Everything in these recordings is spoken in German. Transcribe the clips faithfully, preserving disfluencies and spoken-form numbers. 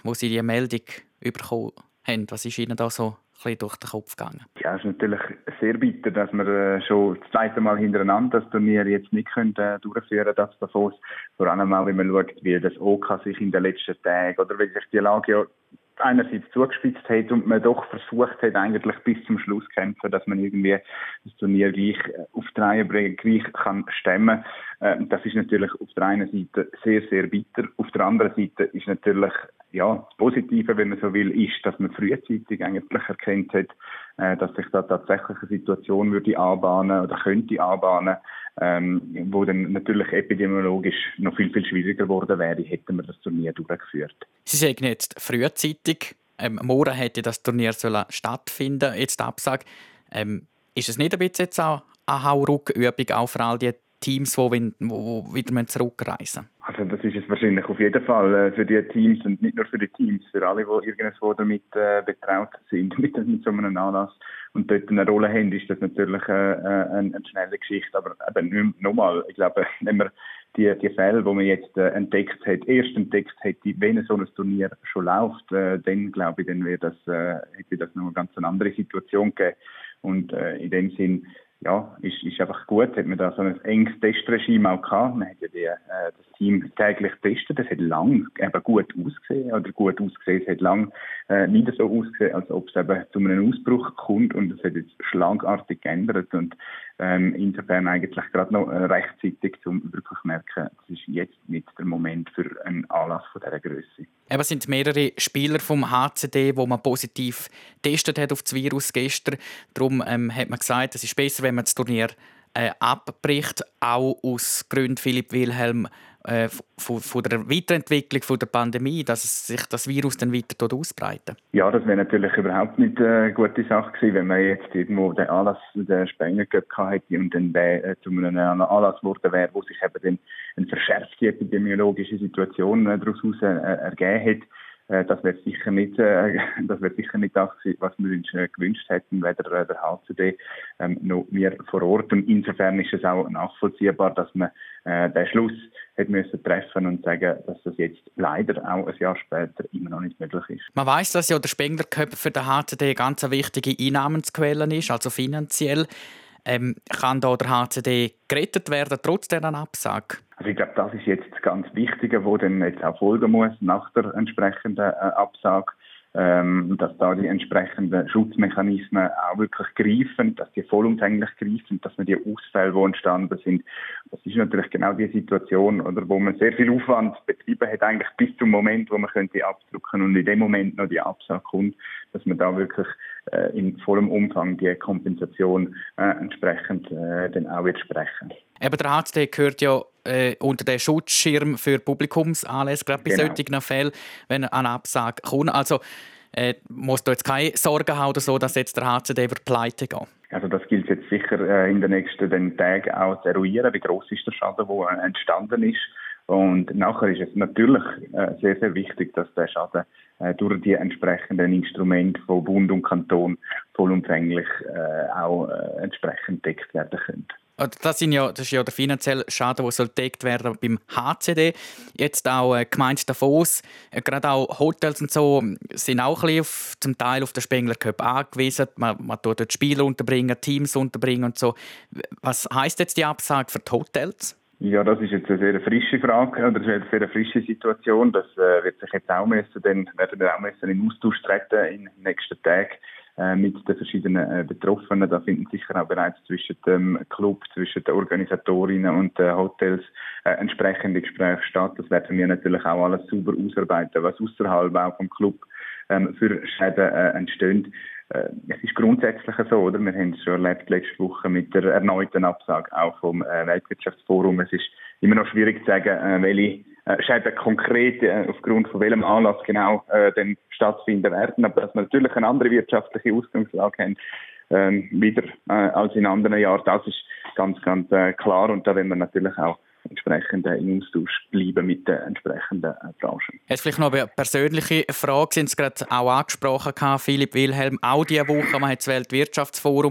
wo Sie die Meldung bekommen haben? Was ist Ihnen da so ein bisschen durch den Kopf gegangen? Ja, es ist natürlich sehr bitter, dass wir äh, schon das zweite Mal hintereinander das Turnier jetzt nicht können, äh, durchführen können, das Davos. Vor allem auch, wenn man schaut, wie das O K sich in den letzten Tagen oder wie sich die Lage ja einerseits zugespitzt hat und man doch versucht hat, eigentlich bis zum Schluss zu kämpfen, dass man irgendwie das Turnier gleich auf die Reihe bringen, gleich kann stemmen. Das ist natürlich auf der einen Seite sehr, sehr bitter. Auf der anderen Seite ist natürlich, ja, das Positive, wenn man so will, ist, dass man frühzeitig eigentlich erkannt hat, dass sich da tatsächlich eine Situation würde anbahnen oder könnte anbahnen, ähm, wo dann natürlich epidemiologisch noch viel, viel schwieriger geworden wäre, hätten wir das Turnier durchgeführt. Sie sagen jetzt frühzeitig, ähm, morgen hätte das Turnier sollen stattfinden, jetzt die Absage. Ähm, ist es nicht ein bisschen jetzt auch eine Hauruck-Übung auch für all die Teams, die, wollen, die wieder zurückreisen müssen? Also das ist es wahrscheinlich auf jeden Fall äh, für die Teams und nicht nur für die Teams, für alle, die irgendwo damit äh, betraut sind, mit, mit so einem Anlass und dort eine Rolle haben, ist das natürlich äh, eine, eine schnelle Geschichte. Aber eben nochmal, ich glaube, wenn man die, die Fälle, die man jetzt äh, entdeckt hat, erst entdeckt hätte, wenn so ein Turnier schon läuft, äh, dann glaube ich, dann wäre das, äh, hätte das noch eine ganz andere Situation gegeben. Und äh, in dem Sinn, ja, ist, ist einfach gut, hat man da so ein enges Testregime auch gehabt. Man hat ja die, äh, das Team täglich getestet. Das hat lang eben gut ausgesehen, oder gut ausgesehen. Es hat lang äh, nicht so ausgesehen, als ob es eben zu einem Ausbruch kommt, und es hat jetzt schlagartig geändert. Und ähm, insofern eigentlich gerade noch äh, rechtzeitig, um wirklich zu merken, es ist jetzt nicht der Moment für einen Anlass von dieser Größe. Es sind mehrere Spieler vom H C D, wo man positiv getestet hat auf das Virus gestern. Darum ähm, hat man gesagt, es ist besser, wenn man das Turnier äh, abbricht, auch aus Gründen Philipp Wilhelm äh, von, von der Weiterentwicklung von der Pandemie, dass sich das Virus dann weiter dort ausbreitet. Ja, das wäre natürlich überhaupt nicht eine gute Sache gewesen, wenn man jetzt irgendwo den Anlass der Spengler gehabt hätte und dann der äh, zu einem Anlass geworden wäre, wo sich eben dann eine verschärfte epidemiologische Situation äh, daraus äh, ergeben hätte. Äh, das wäre sicher nicht, äh, das wäre sicher nicht das, was wir uns äh, gewünscht hätten, weder äh, der H C D ähm, noch wir vor Ort. Und insofern ist es auch nachvollziehbar, dass man äh, den Schluss hat müssen treffen und sagen, dass das jetzt leider auch ein Jahr später immer noch nicht möglich ist. Man weiss, dass ja der Spengler Cup für den H C D eine ganz wichtige Einnahmensquelle ist, also finanziell. Ähm, kann da der H C D gerettet werden, trotz dieser Absage? Also ich glaube, das ist jetzt das ganz Wichtige, was dann jetzt auch folgen muss nach der entsprechenden äh, Absage. Ähm, dass da die entsprechenden Schutzmechanismen auch wirklich greifen, dass die vollumfänglich greifen, dass man die Ausfälle, die entstanden sind, das ist natürlich genau die Situation, oder, wo man sehr viel Aufwand betrieben hat, eigentlich bis zum Moment, wo man könnte abdrucken und in dem Moment noch die Absage kommt, dass man da wirklich äh, in vollem Umfang die Kompensation äh, entsprechend äh, dann auch wird sprechen. Eben der H C D gehört ja äh, unter den Schutzschirm für Publikumsanlässe, gerade bei Genau. solchen Fällen, wenn eine Absage kommt. Also äh, muss da jetzt keine Sorge haben oder so, dass jetzt der H C D wird pleite gehen? Also das gilt jetzt sicher äh, in den nächsten den Tagen auch zu eruieren, wie gross ist der Schaden, der äh, entstanden ist. Und nachher ist es natürlich äh, sehr, sehr wichtig, dass der Schaden äh, durch die entsprechenden Instrumente von Bund und Kanton vollumfänglich äh, auch äh, entsprechend gedeckt werden können. Das, sind ja, das ist ja der finanzielle Schaden, der gedeckt werden beim H C D. Jetzt auch äh, Gemeinde Davos, äh, gerade auch Hotels und so, sind auch ein bisschen auf, zum Teil auf den Spengler Cup angewiesen. Man, man tut dort Spieler unterbringen, Teams unterbringen und so. Was heisst jetzt die Absage für die Hotels? Ja, das ist jetzt eine sehr frische Frage, oder eine sehr frische Situation. Das äh, wird sich jetzt auch müssen, dann werden wir auch müssen in Austausch treten in den nächsten Tagen äh, mit den verschiedenen äh, Betroffenen. Da finden sicher auch bereits zwischen dem Club, zwischen den Organisatorinnen und den Hotels äh, entsprechende Gespräche statt. Das werden wir natürlich auch alles sauber ausarbeiten, was außerhalb auch vom Club ähm, für Schäden äh, entstehen. Es ist grundsätzlich so, oder? Wir haben es schon erlebt letzte Woche mit der erneuten Absage auch vom äh, Weltwirtschaftsforum. Es ist immer noch schwierig zu sagen, äh, welche äh, Schäden konkret äh, aufgrund von welchem Anlass genau äh, dann stattfinden werden. Aber dass wir natürlich eine andere wirtschaftliche Ausgangslage haben, äh, wieder äh, als in anderen Jahren, das ist ganz, ganz äh, klar. Und da wollen wir natürlich auch entsprechend in Austausch bleiben mit den entsprechenden Branchen. Jetzt vielleicht noch eine persönliche Frage. Sie haben es gerade auch angesprochen, Philipp Wilhelm, auch diese Woche. Man hat das Weltwirtschaftsforum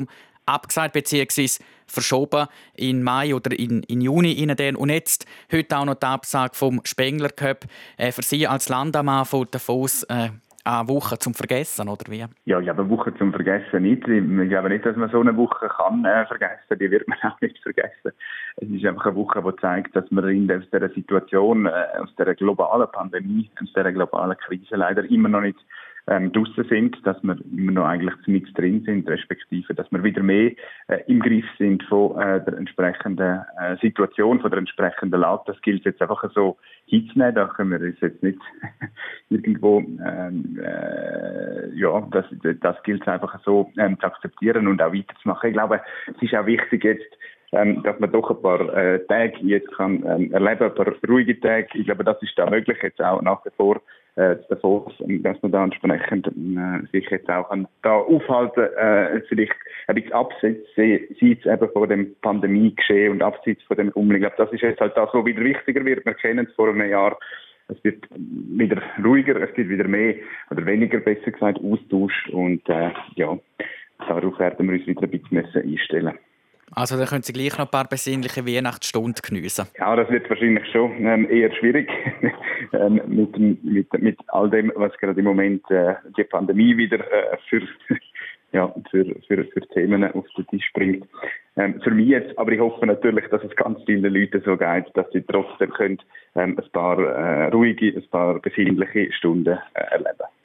abgesagt bzw. verschoben in Mai oder in, in Juni. Und jetzt heute auch noch die Absage vom Spengler Cup. Äh, für Sie als Landamann von Davos äh, eine Woche zum Vergessen, oder wie? Ja, ja, eine Woche zum Vergessen nicht. Ich glaube nicht, dass man so eine Woche kann äh, vergessen. Die wird man auch nicht vergessen. Es ist einfach eine Woche, die zeigt, dass wir in aus dieser Situation, äh, aus dieser globalen Pandemie, aus dieser globalen Krise leider immer noch nicht ähm, draussen sind, dass wir immer noch eigentlich mit drin sind, respektive, dass wir wieder mehr äh, im Griff sind von äh, der entsprechenden äh, Situation, von der entsprechenden Lage. Das gilt jetzt einfach so hinzunehmen. Da können wir uns jetzt nicht irgendwo, ähm, äh, ja, das, das gilt einfach so ähm, zu akzeptieren und auch weiterzumachen. Ich glaube, es ist auch wichtig jetzt, ähm, dass man doch ein paar äh, Tage jetzt kann ähm, erleben, ein paar ruhige Tage. Ich glaube, das ist da möglich jetzt auch nach wie vor. Äh, davor, dass man da entsprechend äh, sich jetzt auch an, da aufhalten, äh, vielleicht ein bisschen abseits eben von dem Pandemie-Geschehen und abseits von dem Rummel. Ich glaube, das ist jetzt halt das, was wieder wichtiger wird. Wir kennen es vor einem Jahr. Es wird wieder ruhiger, es wird wieder mehr oder weniger, besser gesagt, Austausch und äh, ja, darauf werden wir uns wieder ein bisschen einstellen. Also da können Sie gleich noch ein paar besinnliche Weihnachtsstunden geniessen. Ja, das wird wahrscheinlich schon ähm, eher schwierig ähm, mit, mit, mit all dem, was gerade im Moment äh, die Pandemie wieder äh, für, ja, für, für, für Themen auf den Tisch bringt. Ähm, für mich jetzt, aber ich hoffe natürlich, dass es ganz vielen Leuten so geht, dass sie trotzdem können, ähm, ein paar äh, ruhige, ein paar besinnliche Stunden äh, erleben.